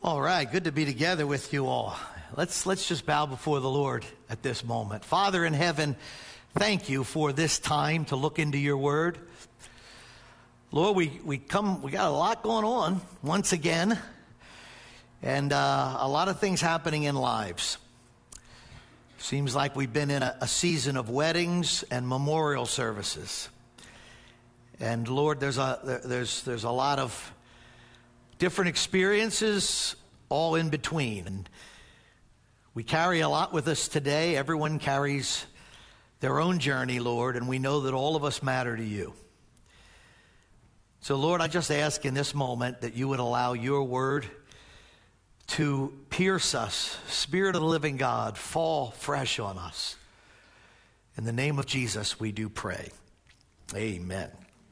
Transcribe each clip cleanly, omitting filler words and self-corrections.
All right, good to be together with you all. Let's just bow before the Lord at this moment. Father in heaven, thank you for this time to look into your word. Lord, we got a lot going on once again, and a lot of things happening in lives. Seems like we've been in a season of weddings and memorial services. And Lord, there's a lot of different experiences all in between. And we carry a lot with us today. Everyone carries their own journey, Lord, and we know that all of us matter to you. So, Lord, I just ask in this moment that you would allow your word to pierce us. Spirit of the living God, fall fresh on us. In the name of Jesus, we do pray. Amen.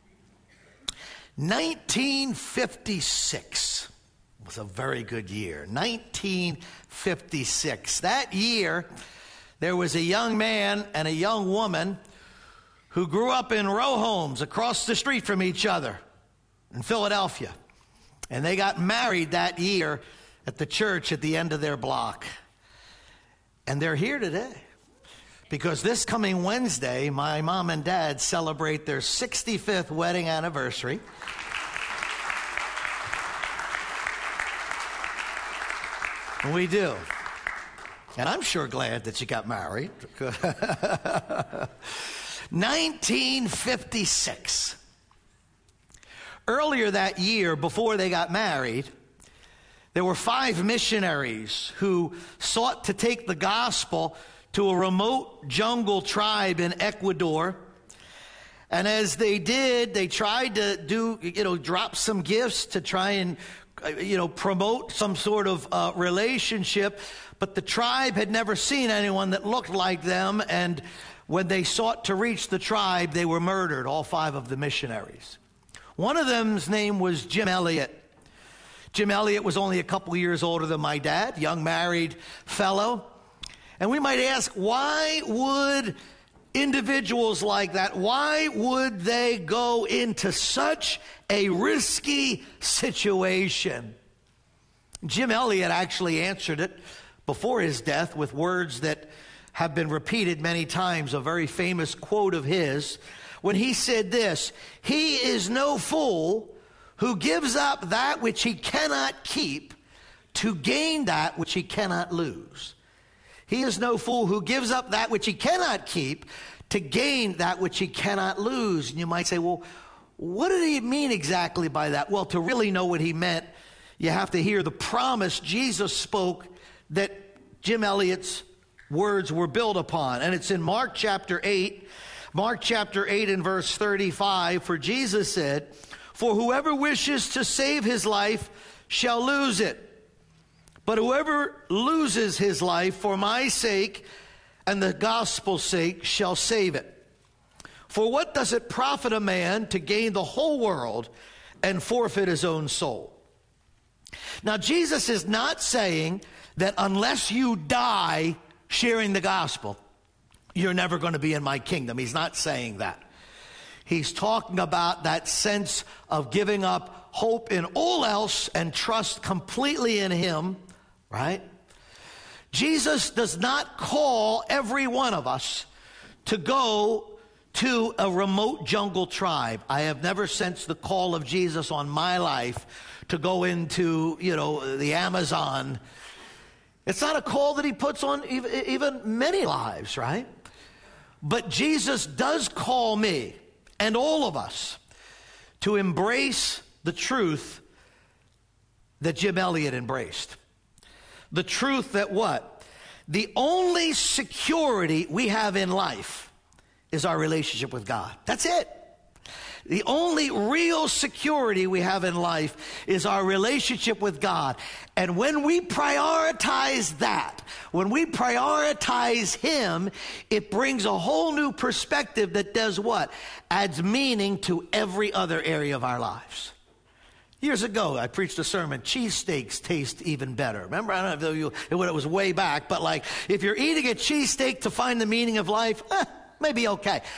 1956 was a very good year. 1956. That year, there was a young man and a young woman who grew up in row homes across the street from each other in Philadelphia. And they got married that year at the church at the end of their block. And they're here today because this coming Wednesday, my mom and dad celebrate their 65th wedding anniversary. We do. And I'm sure glad that you got married. 1956. Earlier that year, before they got married, there were 5 missionaries who sought to take the gospel to a remote jungle tribe in Ecuador. And as they did, they tried to drop some gifts to try and promote some sort of relationship, but the tribe had never seen anyone that looked like them, and when they sought to reach the tribe, they were murdered, all 5 of the missionaries. One of them's name was Jim Elliot. Jim Elliot was only a couple years older than my dad, young married fellow. And we might ask, why would individuals like that, why would they go into such a risky situation? Jim Elliot actually answered it before his death with words that have been repeated many times, a very famous quote of his, when he said this: "He is no fool who gives up that which he cannot keep to gain that which he cannot lose." He is no fool who gives up that which he cannot keep to gain that which he cannot lose. And you might say, well, what did he mean exactly by that? Well, to really know what he meant, you have to hear the promise Jesus spoke that Jim Elliot's words were built upon. And it's in Mark chapter 8. Mark chapter 8 and verse 35. For Jesus said, "For whoever wishes to save his life shall lose it. But whoever loses his life for my sake and the gospel's sake shall save it. For what does it profit a man to gain the whole world and forfeit his own soul?" Now, Jesus is not saying that unless you die sharing the gospel, you're never going to be in my kingdom. He's not saying that. He's talking about that sense of giving up hope in all else and trust completely in him, right? Jesus does not call every one of us to go to a remote jungle tribe. I have never sensed the call of Jesus on my life to go into, the Amazon. It's not a call that he puts on even many lives, right? But Jesus does call me and all of us to embrace the truth that Jim Elliot embraced. The truth that what? The only security we have in life is our relationship with God. That's it. The only real security we have in life is our relationship with God. And when we prioritize that, when we prioritize him, it brings a whole new perspective that does what? Adds meaning to every other area of our lives. Years ago, I preached a sermon, cheesesteaks taste even better. Remember, I don't know if it was way back, but like if you're eating a cheesesteak to find the meaning of life, maybe okay.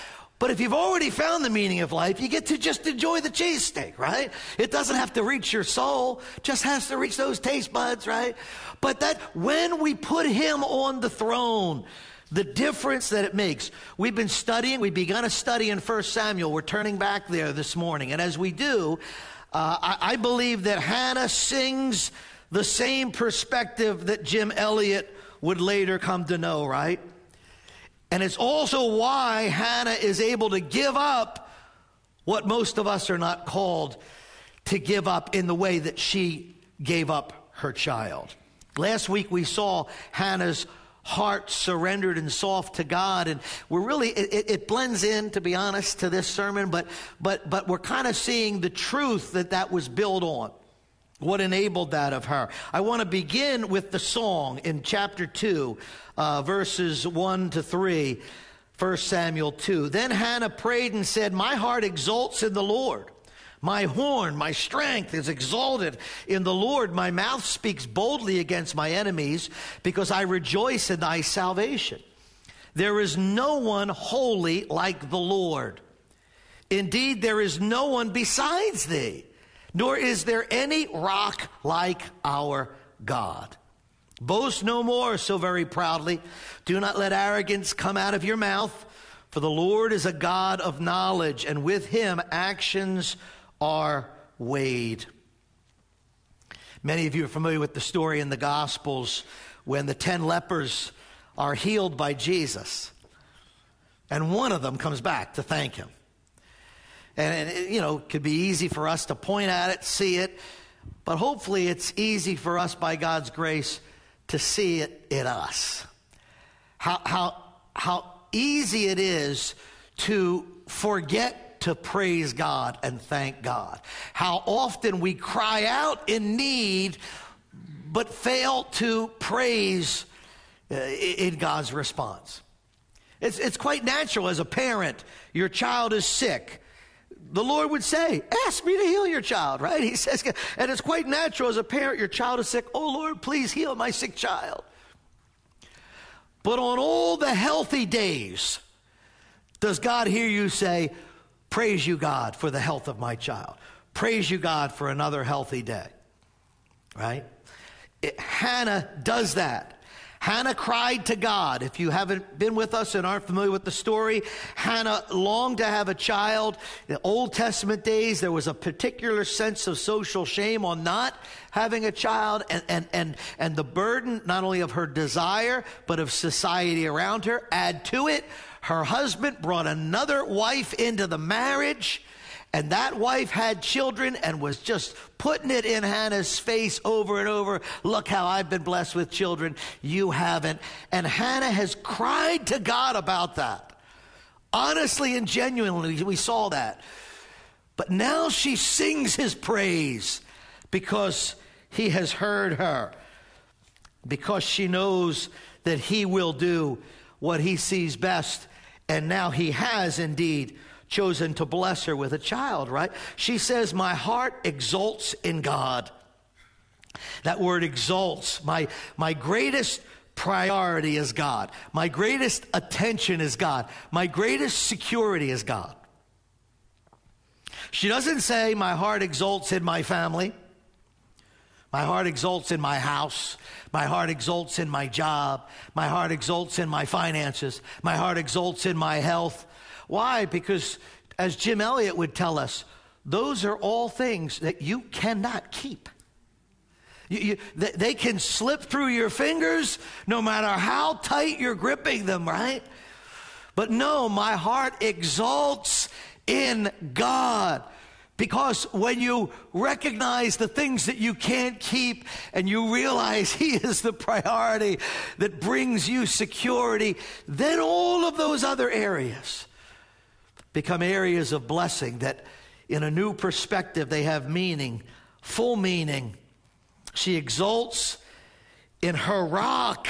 But if you've already found the meaning of life, you get to just enjoy the cheesesteak, right? It doesn't have to reach your soul, just has to reach those taste buds, right? But that when we put him on the throne, the difference that it makes. We've begun a study in 1 Samuel. We're turning back there this morning. And as we do, I believe that Hannah sings the same perspective that Jim Elliot would later come to know, right? And it's also why Hannah is able to give up what most of us are not called to give up in the way that she gave up her child. Last week we saw Hannah's heart surrendered and soft to God, and we're really it blends in, to be honest, to this sermon, but we're kind of seeing the truth that was built on, what enabled that of her. I want to begin with the song in chapter 2, verses 1 to 3, 1 Samuel 2. Then Hannah prayed and said, "My heart exults in the Lord. My horn, my strength is exalted in the Lord. My mouth speaks boldly against my enemies because I rejoice in thy salvation. There is no one holy like the Lord. Indeed, there is no one besides thee, nor is there any rock like our God. Boast no more so very proudly. Do not let arrogance come out of your mouth, for the Lord is a God of knowledge, and with him actions are weighed." Many of you are familiar with the story in the Gospels when the 10 lepers are healed by Jesus, and one of them comes back to thank him. And it could be easy for us to point at it, see it, but hopefully it's easy for us by God's grace to see it in us. How easy it is to forget to praise God and thank God. How often we cry out in need, but fail to praise in God's response. It's quite natural as a parent. Your child is sick. The Lord would say, "Ask me to heal your child," right? He says, and it's quite natural as a parent. Your child is sick. "Oh Lord, please heal my sick child." But on all the healthy days, does God hear you say, "Praise you, God, for the health of my child. Praise you, God, for another healthy day"? Right? Hannah does that. Hannah cried to God. If you haven't been with us and aren't familiar with the story, Hannah longed to have a child. In the Old Testament days, there was a particular sense of social shame on not having a child, and the burden not only of her desire, but of society around her. Add to it, her husband brought another wife into the marriage, and that wife had children and was just putting it in Hannah's face over and over. "Look how I've been blessed with children. You haven't." And Hannah has cried to God about that. Honestly and genuinely, we saw that. But now she sings his praise because he has heard her, because she knows that he will do what he sees best. And now he has indeed chosen to bless her with a child, right? She says, "My heart exults in God." That word exalts. My greatest priority is God. My greatest attention is God. My greatest security is God. She doesn't say, "My heart exults in my family. My heart exults in my house. My heart exults in my job. My heart exults in my finances. My heart exults in my health." Why? Because, as Jim Elliot would tell us, those are all things that you cannot keep. They can slip through your fingers no matter how tight you're gripping them, right? But no, my heart exalts in God. Because when you recognize the things that you can't keep and you realize he is the priority that brings you security, then all of those other areas become areas of blessing that in a new perspective, they have meaning, full meaning. She exults in her rock.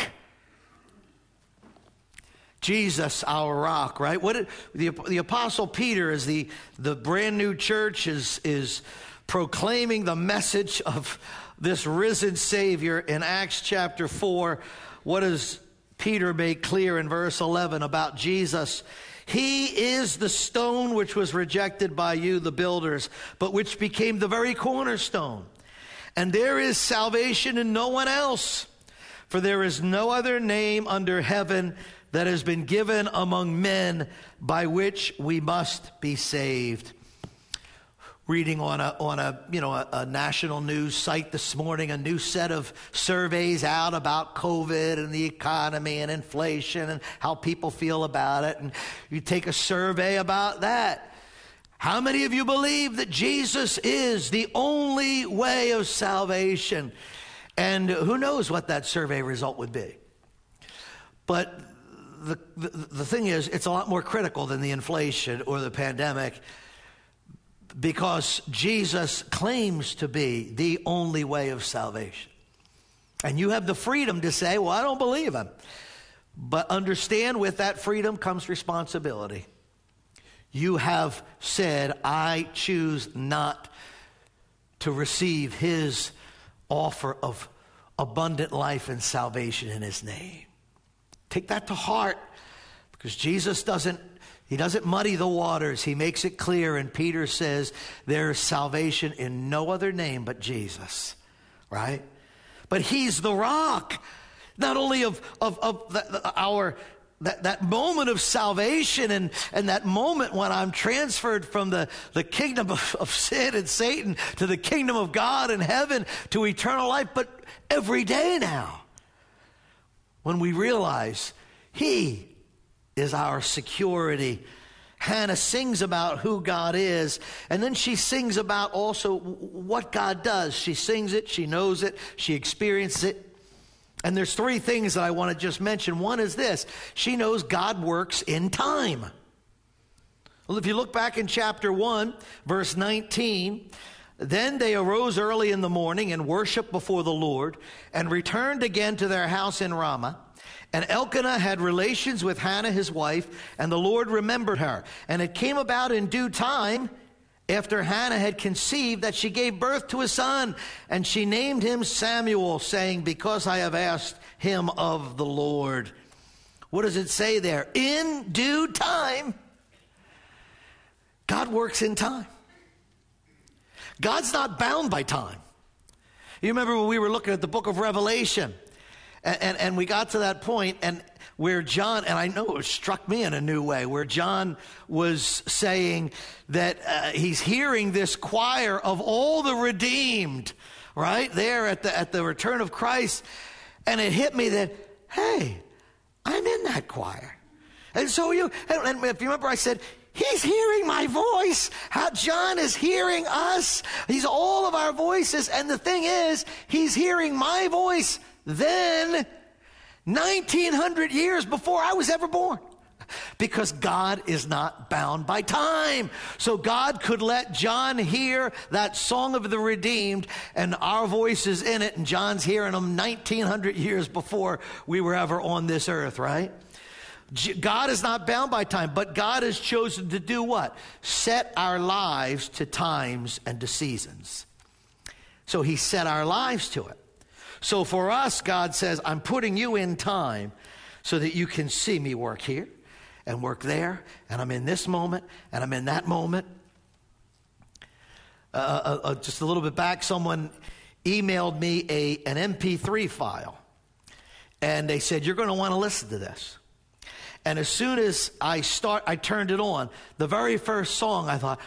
Jesus, our rock, right? The Apostle Peter, as the brand new church is proclaiming the message of this risen Savior in Acts chapter 4, what does Peter make clear in verse 11 about Jesus? He is the stone which was rejected by you, the builders, but which became the very cornerstone. And there is salvation in no one else, for there is no other name under heaven that has been given among men by which we must be saved. Reading on a national news site this morning, a new set of surveys out about COVID and the economy and inflation and how people feel about it. And you take a survey about that. How many of you believe that Jesus is the only way of salvation? And who knows what that survey result would be. But the thing is, it's a lot more critical than the inflation or the pandemic, because Jesus claims to be the only way of salvation. And you have the freedom to say, well, I don't believe him. But understand, with that freedom comes responsibility. You have said, I choose not to receive his offer of abundant life and salvation in his name. Take that to heart, because Jesus doesn't muddy the waters. He makes it clear, and Peter says there is salvation in no other name but Jesus, right? But he's the rock, not only of that moment of salvation and that moment when I'm transferred from the kingdom of sin and Satan to the kingdom of God and heaven to eternal life, but every day now, when we realize he is our security. Hannah sings about who God is, and then she sings about also what God does. She sings it, she knows it, she experiences it. And there's three things that I want to just mention. One is this: she knows God works in time. Well, if you look back in chapter 1, verse 19, then they arose early in the morning and worshiped before the Lord and returned again to their house in Ramah. And Elkanah had relations with Hannah, his wife, and the Lord remembered her. And it came about in due time, after Hannah had conceived, that she gave birth to a son. And she named him Samuel, saying, because I have asked him of the Lord. What does it say there? In due time. God works in time. God's not bound by time. You remember when we were looking at the book of Revelation, and we got to that point, and where John, and I know it struck me in a new way, where John was saying that he's hearing this choir of all the redeemed, right there at the return of Christ, and it hit me that, hey, I'm in that choir. And so and if you remember, I said, he's hearing my voice. How John is hearing us. He's all of our voices. And the thing is, he's hearing my voice then 1,900 years before I was ever born. Because God is not bound by time. So God could let John hear that song of the redeemed, and our voice is in it, and John's hearing them 1,900 years before we were ever on this earth, right? God is not bound by time, but God has chosen to do what? Set our lives to times and to seasons. So he set our lives to it. So for us, God says, I'm putting you in time so that you can see me work here and work there, and I'm in this moment, and I'm in that moment. Just a little bit back, someone emailed me an MP3 file, and they said, you're going to want to listen to this. And as soon as I turned it on, the very first song, I thought,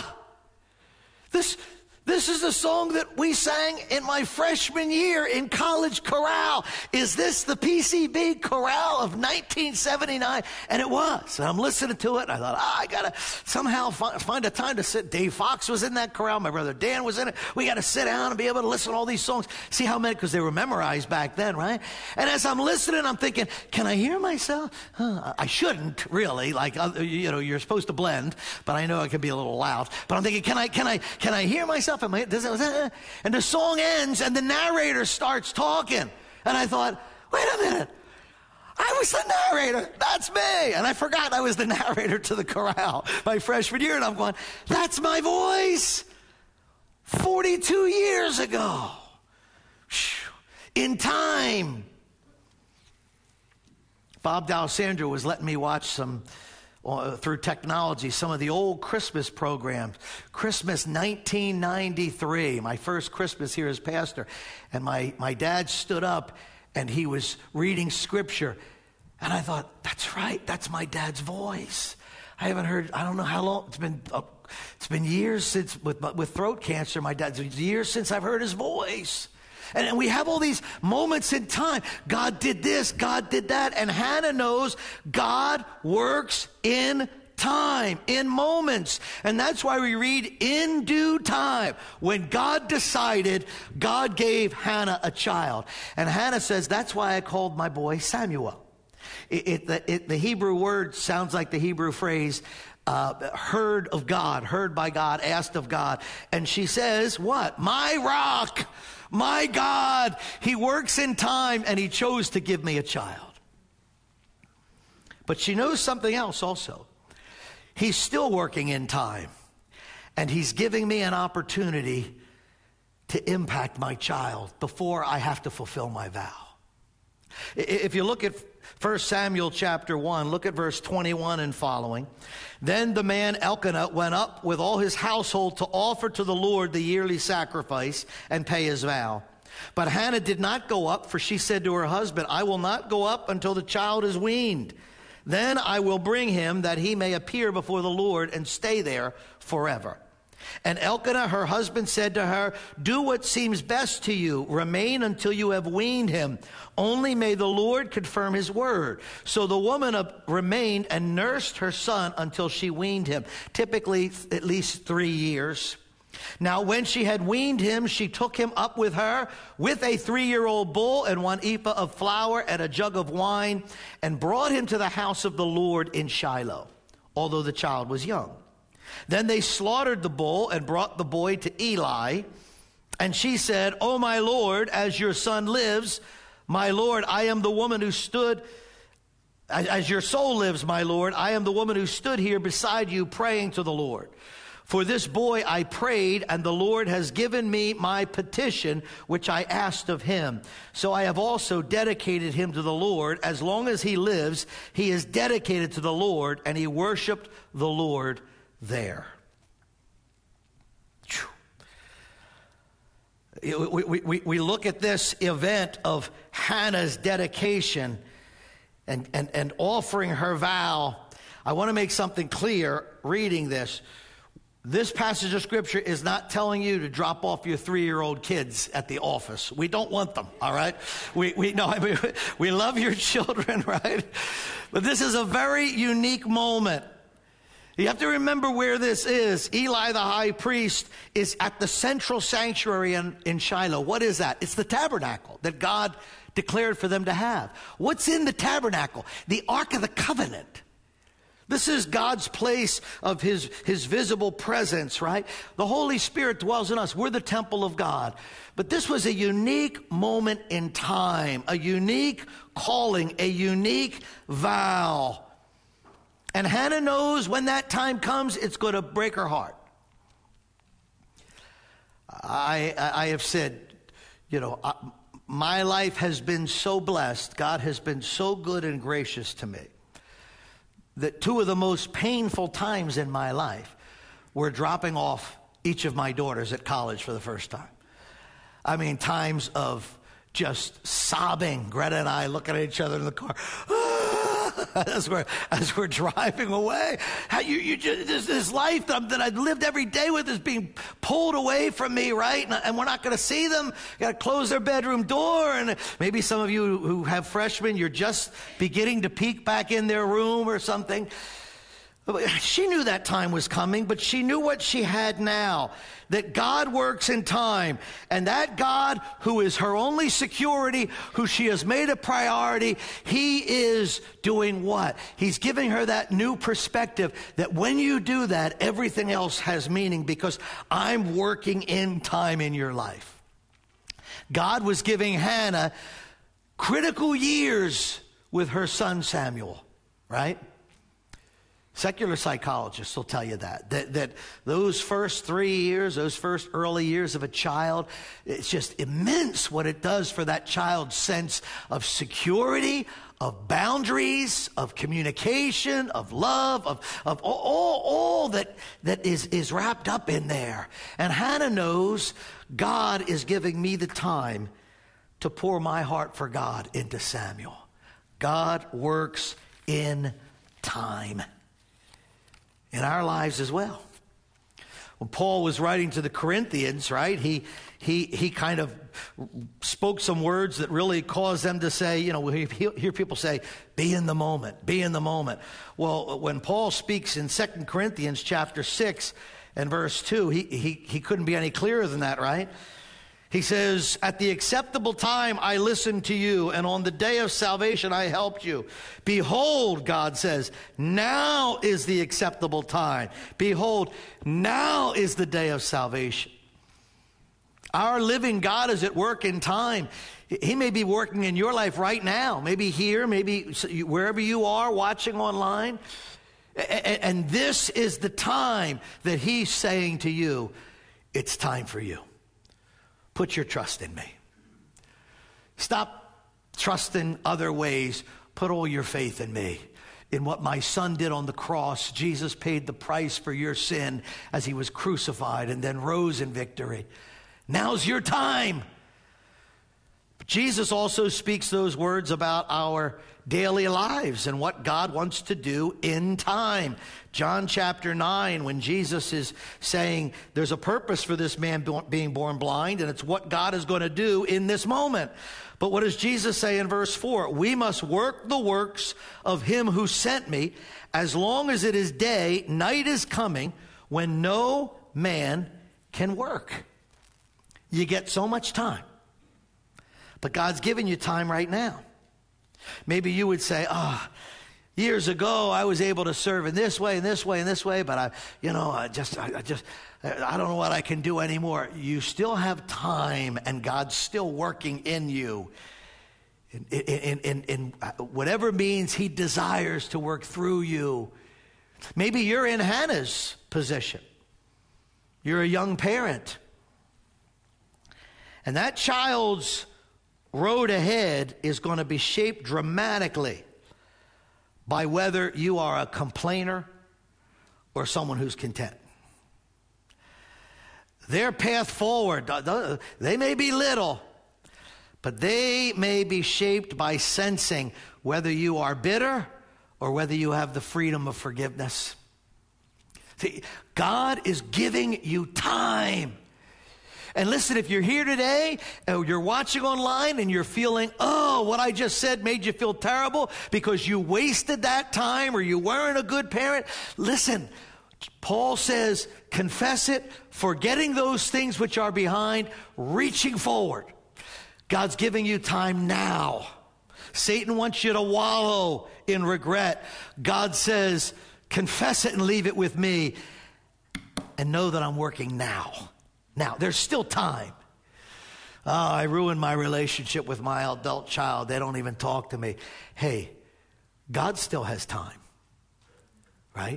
this is a song that we sang in my freshman year in college chorale. Is this the PCB chorale of 1979? And it was. And I'm listening to it, and I thought, I got to somehow find a time to sit. Dave Fox was in that chorale. My brother Dan was in it. We got to sit down and be able to listen to all these songs. See how many, because they were memorized back then, right? And as I'm listening, I'm thinking, can I hear myself? I shouldn't, really. Like, you're supposed to blend, but I know it can be a little loud. But I'm thinking, can I hear myself? And the song ends, and the narrator starts talking. And I thought, wait a minute. I was the narrator. That's me. And I forgot I was the narrator to the chorale my freshman year. And I'm going, that's my voice 42 years ago. In time. Bob D'Alessandro was letting me watch some through technology, some of the old Christmas programs. Christmas 1993, my first Christmas here as pastor. And my dad stood up and he was reading scripture. And I thought, that's right, that's my dad's voice. I haven't heard, I don't know how long, it's been years since, with throat cancer, it's years since I've heard his voice. And we have all these moments in time. God did this, God did that. And Hannah knows God works in time, in moments. And that's why we read, in due time. When God decided, God gave Hannah a child. And Hannah says, that's why I called my boy Samuel. The Hebrew word sounds like the Hebrew phrase, heard of God, heard by God, asked of God. And she says, what? My rock, my God, he works in time and he chose to give me a child. But she knows something else also. He's still working in time and he's giving me an opportunity to impact my child before I have to fulfill my vow. If you look at 1 Samuel chapter 1, look at verse 21 and following. Then the man Elkanah went up with all his household to offer to the Lord the yearly sacrifice and pay his vow. But Hannah did not go up, for she said to her husband, I will not go up until the child is weaned. Then I will bring him that he may appear before the Lord and stay there forever. And Elkanah, her husband, said to her, do what seems best to you. Remain until you have weaned him. Only may the Lord confirm his word. So the woman remained and nursed her son until she weaned him, typically at least 3 years. Now when she had weaned him, she took him up with her with a 3-year-old bull and 1 ephah of flour and a jug of wine, and brought him to the house of the Lord in Shiloh, although the child was young. Then they slaughtered the bull and brought the boy to Eli. And she said, O my Lord, as your son lives, my Lord, I am the woman who stood, as your soul lives, my Lord, I am the woman who stood here beside you praying to the Lord. For this boy I prayed, and the Lord has given me my petition, which I asked of him. So I have also dedicated him to the Lord. As long as he lives, he is dedicated to the Lord, and he worshiped the Lord there. We look at this event of Hannah's dedication and offering her vow. I want to make something clear reading this. This passage of scripture is not telling you to drop off your 3-year-old kids at the office. We don't want them, all right? We love your children, right? But this is a very unique moment. You have to remember where this is. Eli, the high priest, is at the central sanctuary in Shiloh. What is that? It's the tabernacle that God declared for them to have. What's in the tabernacle? The Ark of the Covenant. This is God's place of his visible presence, right? The Holy Spirit dwells in us. We're the temple of God. But this was a unique moment in time, a unique calling, a unique vow. And Hannah knows when that time comes, it's going to break her heart. I have said, my life has been so blessed. God has been so good and gracious to me that 2 of the most painful times in my life were dropping off each of my daughters at college for the first time. I mean, times of just sobbing. Greta and I looking at each other in the car. As we're driving away, this life that I've lived every day with is being pulled away from me, right? And we're not going to see them. Got to close their bedroom door. And maybe some of you who have freshmen, you're just beginning to peek back in their room or something. She knew that time was coming, but she knew what she had now, that God works in time, and that God who is her only security, who she has made a priority, he is doing what? He's giving her that new perspective that when you do that, everything else has meaning because I'm working in time in your life. God was giving Hannah critical years with her son Samuel, right? Secular psychologists will tell you that those first 3 years, those first early years of a child, it's just immense what it does for that child's sense of security, of boundaries, of communication, of love, of all that is wrapped up in there. And Hannah knows God is giving me the time to pour my heart for God into Samuel. God works in time in our lives as well. When Paul was writing to the Corinthians, right, he kind of spoke some words that really caused them to say, you know, we hear people say, be in the moment, be in the moment. Well, when Paul speaks in 2 Corinthians chapter 6 and verse 2, he couldn't be any clearer than that, right? He says, at the acceptable time I listened to you, and on the day of salvation I helped you. Behold, God says, now is the acceptable time. Behold, now is the day of salvation. Our living God is at work in time. He may be working in your life right now, maybe here, maybe wherever you are watching online. And this is the time that he's saying to you, it's time for you. Put your trust in me. Stop trusting other ways. Put all your faith in me. In what my son did on the cross, Jesus paid the price for your sin as he was crucified and then rose in victory. Now's your time. But Jesus also speaks those words about our daily lives and what God wants to do in time. John chapter 9, when Jesus is saying there's a purpose for this man being born blind, and it's what God is going to do in this moment. But what does Jesus say in verse 4? We must work the works of him who sent me. As long as it is day, night is coming when no man can work. You get so much time. But God's giving you time right now. Maybe you would say, years ago I was able to serve in this way and this way and this way, but I don't know what I can do anymore. You still have time, and God's still working in you. In whatever means he desires to work through you. Maybe you're in Hannah's position. You're a young parent. And that child's road ahead is going to be shaped dramatically by whether you are a complainer or someone who's content. Their path forward, they may be little, but they may be shaped by sensing whether you are bitter or whether you have the freedom of forgiveness. See, God is giving you time. And listen, if you're here today, or you're watching online and you're feeling, what I just said made you feel terrible because you wasted that time or you weren't a good parent. Listen, Paul says, confess it, forgetting those things which are behind, reaching forward. God's giving you time now. Satan wants you to wallow in regret. God says, confess it and leave it with me and know that I'm working now. Now, there's still time. I ruined my relationship with my adult child. They don't even talk to me. Hey, God still has time, right?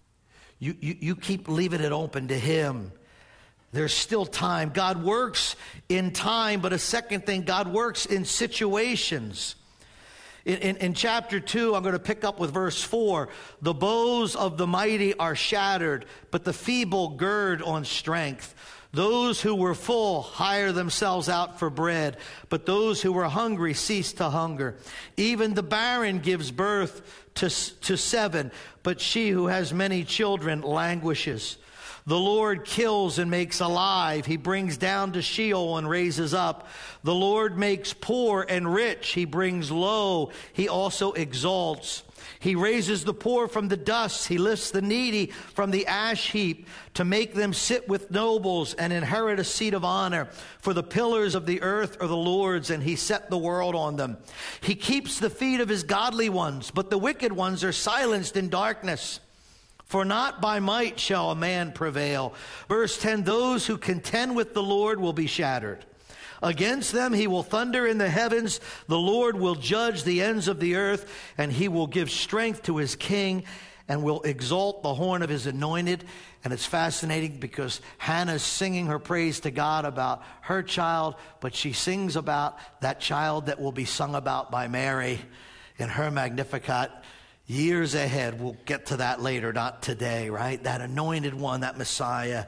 You keep leaving it open to him. There's still time. God works in time, but a second thing, God works in situations. In chapter 2, I'm going to pick up with verse 4. The bows of the mighty are shattered, but the feeble gird on strength. Those who were full hire themselves out for bread, but those who were hungry cease to hunger. Even the barren gives birth to 7, but she who has many children languishes. The Lord kills and makes alive. He brings down to Sheol and raises up. The Lord makes poor and rich. He brings low. He also exalts. He raises the poor from the dust. He lifts the needy from the ash heap to make them sit with nobles and inherit a seat of honor. For the pillars of the earth are the Lord's, and he set the world on them. He keeps the feet of his godly ones, but the wicked ones are silenced in darkness. For not by might shall a man prevail. Verse 10, those who contend with the Lord will be shattered. Against them he will thunder in the heavens. The Lord will judge the ends of the earth, and he will give strength to his king and will exalt the horn of his anointed. And it's fascinating because Hannah's singing her praise to God about her child, but she sings about that child that will be sung about by Mary in her Magnificat years ahead. We'll get to that later, not today, right? That anointed one, that Messiah.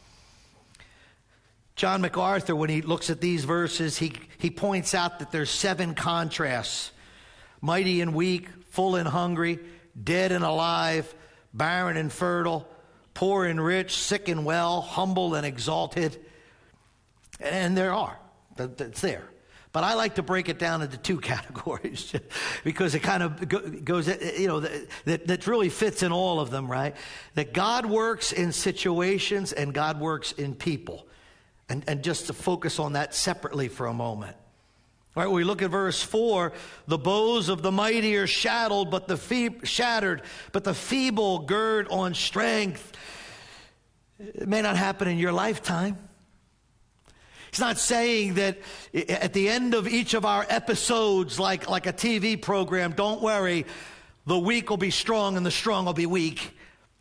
John MacArthur, when he looks at these verses, he points out that there's 7 contrasts: mighty and weak, full and hungry, dead and alive, barren and fertile, poor and rich, sick and well, humble and exalted. And there are. It's there. But I like to break it down into 2 categories because it kind of goes, that really fits in all of them, right? That God works in situations and God works in people. And just to focus on that separately for a moment. All right, we look at verse 4. The bows of the mighty are shattered, but the feeble gird on strength. It may not happen in your lifetime. He's not saying that at the end of each of our episodes, like a TV program, don't worry, the weak will be strong and the strong will be weak.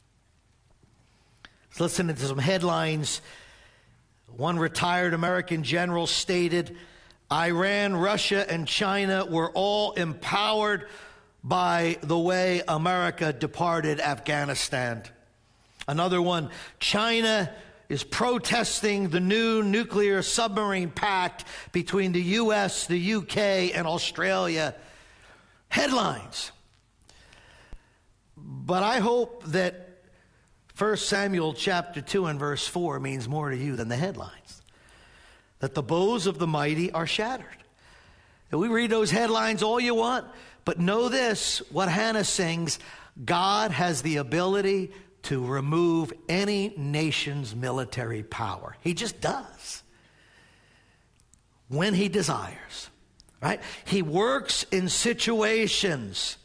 Let's listen to some headlines. One retired American general stated, Iran, Russia, and China were all empowered by the way America departed Afghanistan. Another one, China is protesting the new nuclear submarine pact between the U.S., the U.K., and Australia. Headlines. But I hope that 1 Samuel chapter 2 and verse 4 means more to you than the headlines. That the bows of the mighty are shattered. And we read those headlines all you want, but know this, what Hannah sings, God has the ability to remove any nation's military power. He just does. When he desires. Right? He works in situations.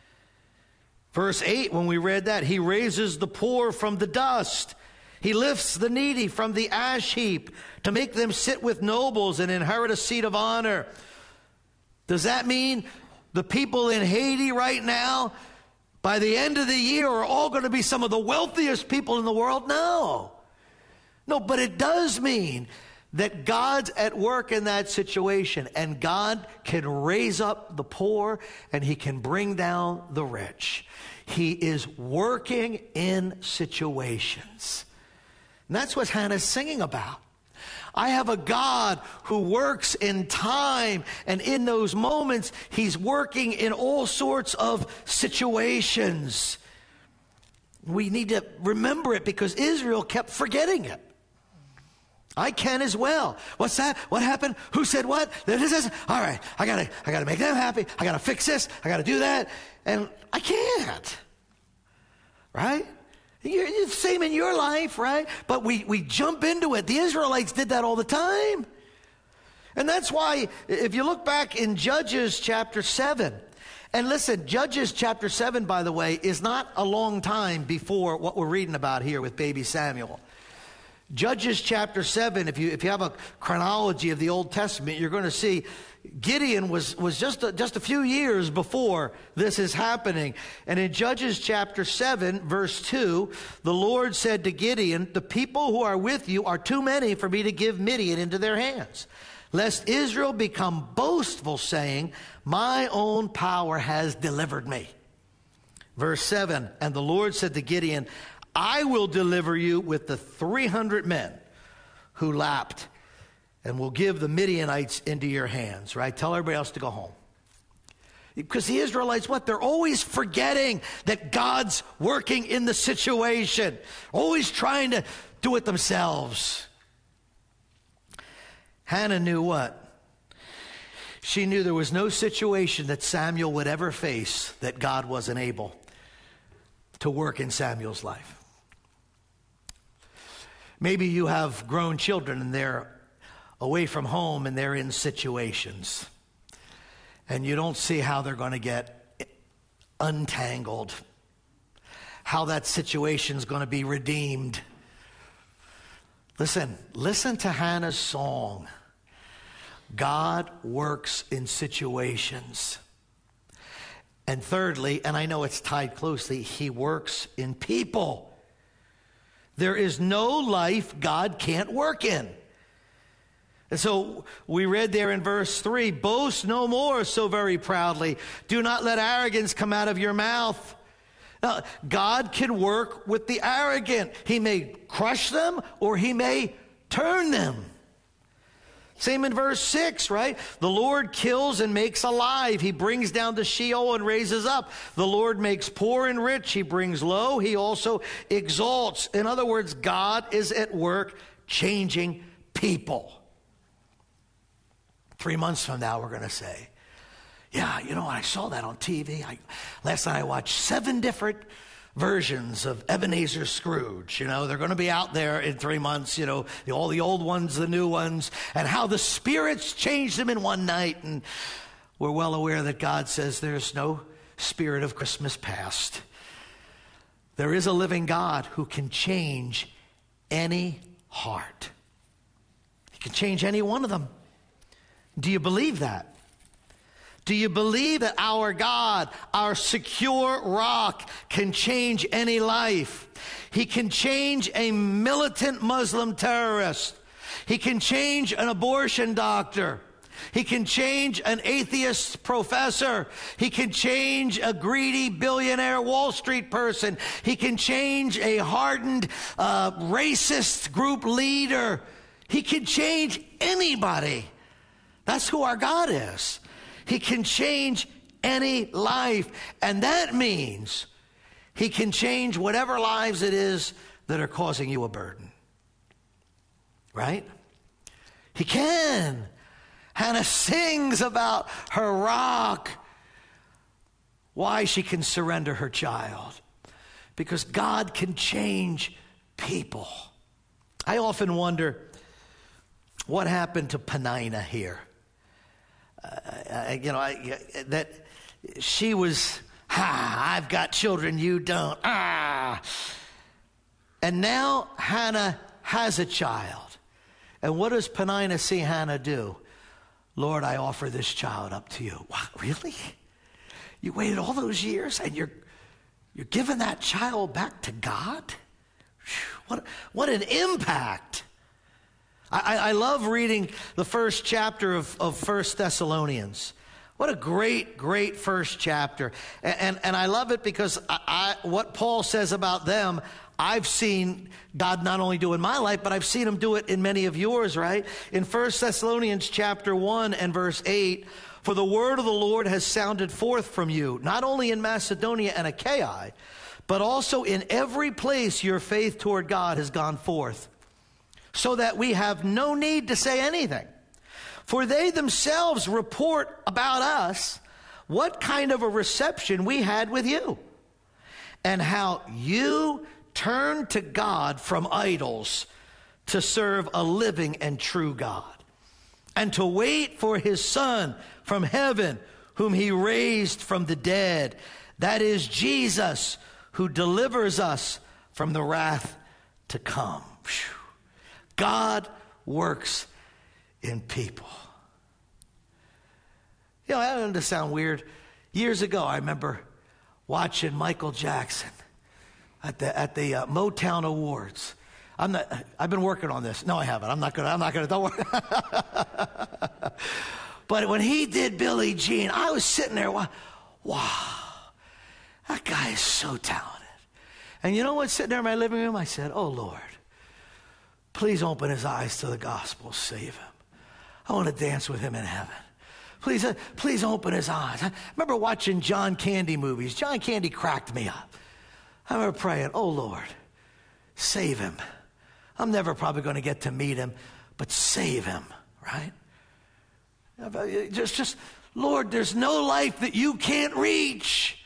Verse 8, when we read that, he raises the poor from the dust. He lifts the needy from the ash heap to make them sit with nobles and inherit a seat of honor. Does that mean the people in Haiti right now, by the end of the year, are all going to be some of the wealthiest people in the world? No. No, but it does mean that God's at work in that situation, and God can raise up the poor and he can bring down the rich. He is working in situations. And that's what Hannah's singing about. I have a God who works in time, and in those moments, he's working in all sorts of situations. We need to remember it because Israel kept forgetting it. I can as well. What's that? What happened? Who said what? All right, I gotta make them happy. I gotta fix this. I gotta do that. And I can't. Right? It's the same in your life, right? But we jump into it. The Israelites did that all the time. And that's why, if you look back in Judges chapter 7, and listen, Judges chapter 7, by the way, is not a long time before what we're reading about here with baby Samuel. Judges chapter 7, if you have a chronology of the Old Testament, you're going to see Gideon was just a few years before this is happening. And in Judges chapter 7, verse 2, the Lord said to Gideon, the people who are with you are too many for me to give Midian into their hands, lest Israel become boastful, saying, my own power has delivered me. Verse 7, and the Lord said to Gideon, I will deliver you with the 300 men who lapped, and will give the Midianites into your hands. Right? Tell everybody else to go home. Because the Israelites, what? They're always forgetting that God's working in the situation. Always trying to do it themselves. Hannah knew what? She knew there was no situation that Samuel would ever face that God wasn't able to work in Samuel's life. Maybe you have grown children and they're away from home and they're in situations. And you don't see how they're going to get untangled. How that situation's going to be redeemed. Listen to Hannah's song. God works in situations. And thirdly, and I know it's tied closely, he works in people. There is no life God can't work in. And so we read there in verse 3, boast no more so very proudly. Do not let arrogance come out of your mouth. Now, God can work with the arrogant. He may crush them or he may turn them. Same in verse 6, right? The Lord kills and makes alive. He brings down to Sheol and raises up. The Lord makes poor and rich. He brings low. He also exalts. In other words, God is at work changing people. 3 months from now, we're going to say, yeah, you know, I saw that on TV. Last night I watched 7 different versions of Ebenezer Scrooge. You know, they're going to be out there in 3 months, you know, all the old ones, the new ones, and how the spirits changed them in one night. And we're well aware that God says there's no spirit of Christmas past. There is a living God who can change any heart. He can change any one of them. Do you believe that? Do you believe that our God, our secure rock, can change any life? He can change a militant Muslim terrorist. He can change an abortion doctor. He can change an atheist professor. He can change a greedy billionaire Wall Street person. He can change a hardened racist group leader. He can change anybody. That's who our God is. He can change any life. And that means he can change whatever lives it is that are causing you a burden. Right? He can. Hannah sings about her rock. Why she can surrender her child. Because God can change people. I often wonder what happened to Peninnah here. That she was, I've got children, you don't. And now Hannah has a child. And what does Peninnah see Hannah do? Lord, I offer this child up to you. What, really? You waited all those years and you're giving that child back to God? What an impact. I love reading the first chapter of 1 Thessalonians. What a great first chapter. And I love it because what Paul says about them, I've seen God not only do in my life, but I've seen him do it in many of yours, right? In 1 Thessalonians chapter 1 and verse 8, for the word of the Lord has sounded forth from you, not only in Macedonia and Achaia, but also in every place your faith toward God has gone forth, so that we have no need to say anything. For they themselves report about us what kind of a reception we had with you, and how you turned to God from idols to serve a living and true God, and to wait for his Son from heaven, whom he raised from the dead. That is Jesus, who delivers us from the wrath to come. Whew. God works in people. You know, I don't know to sound weird. Years ago, I remember watching Michael Jackson at the Motown Awards. I've been working on this. No, I haven't. I'm not gonna. Don't worry. But when he did Billie Jean, I was sitting there. Wow, that guy is so talented. And you know what? Sitting there in my living room, I said, "Oh Lord, please open his eyes to the gospel. Save him. I want to dance with him in heaven. Please open his eyes." I remember watching John Candy movies. John Candy cracked me up. I remember praying, "Oh Lord, save him. I'm never probably going to get to meet him, but save him," right? Just, Lord, there's no life that you can't reach.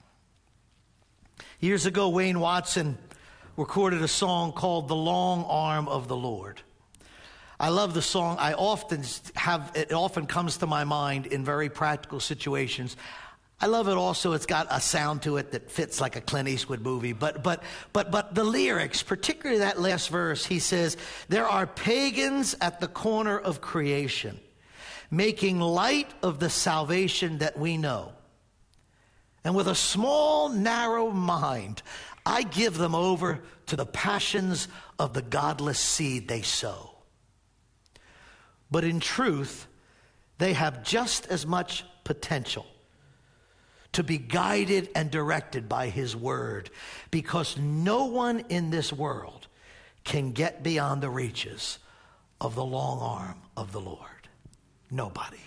Years ago, Wayne Watson recorded a song called "The Long Arm of the Lord." I love the song. It often comes to my mind in very practical situations. I love it also. It's got a sound to it that fits like a Clint Eastwood movie. But the lyrics, particularly that last verse, he says, "There are pagans at the corner of creation, making light of the salvation that we know. And with a small, narrow mind, I give them over to the passions of the godless seed they sow. but in truth, they have just as much potential to be guided and directed by his word, because no one in this world can get beyond the reaches of the long arm of the Lord. Nobody.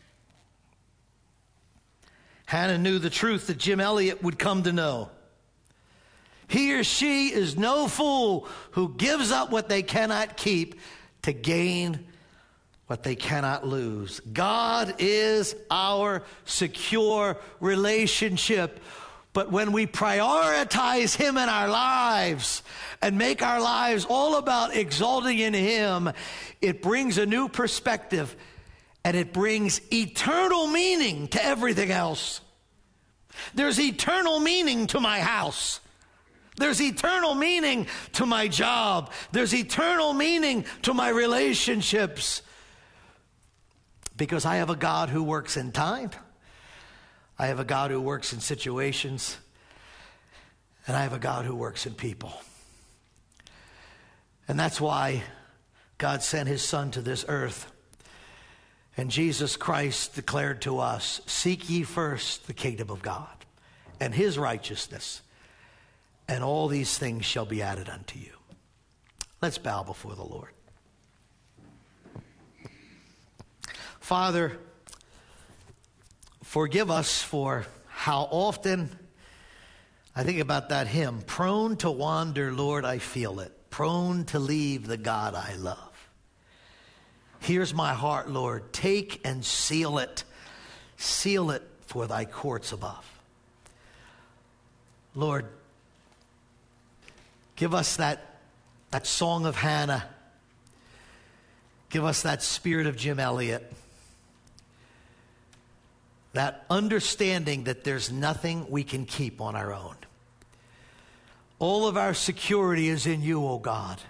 Hannah knew the truth that Jim Elliot would come to know. He or she is no fool who gives up what they cannot keep to gain what they cannot lose. God is our secure relationship. But when we prioritize him in our lives and make our lives all about exalting in him, it brings a new perspective and it brings eternal meaning to everything else. There's eternal meaning to my house. There's eternal meaning to my job. There's eternal meaning to my relationships. Because I have a God who works in time. I have a God who works in situations. And I have a God who works in people. And that's why God sent his Son to this earth. And Jesus Christ declared to us, seek ye first the kingdom of God and his righteousness, and all these things shall be added unto you. Let's bow before the Lord. Father, forgive us for how often I think about that hymn, prone to wander, Lord, I feel it, prone to leave the God I love. Here's my heart, Lord, take and seal it for thy courts above. Lord, give us that song of Hannah. Give us that spirit of Jim Elliot. That understanding that there's nothing we can keep on our own. All of our security is in you, O God.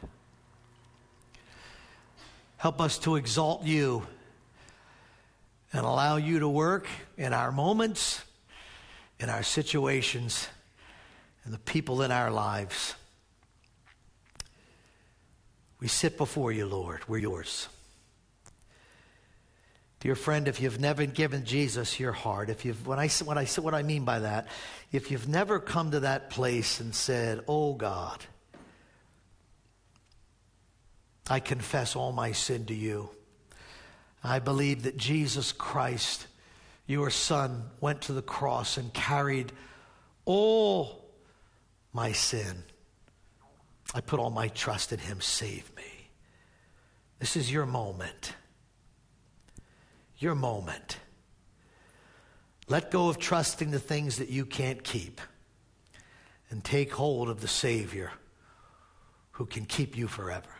Help us to exalt you and allow you to work in our moments, in our situations, and the people in our lives. We sit before you, Lord. We're yours. Dear friend, if you've never given Jesus your heart, what I mean by that, if you've never come to that place and said, oh God, I confess all my sin to you. I believe that Jesus Christ, your Son, went to the cross and carried all my sin. I put all my trust in him. Save me. This is your moment. Your moment. Let go of trusting the things that you can't keep and take hold of the Savior who can keep you forever.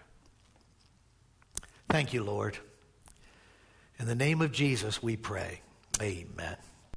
Thank you, Lord. In the name of Jesus we pray. Amen.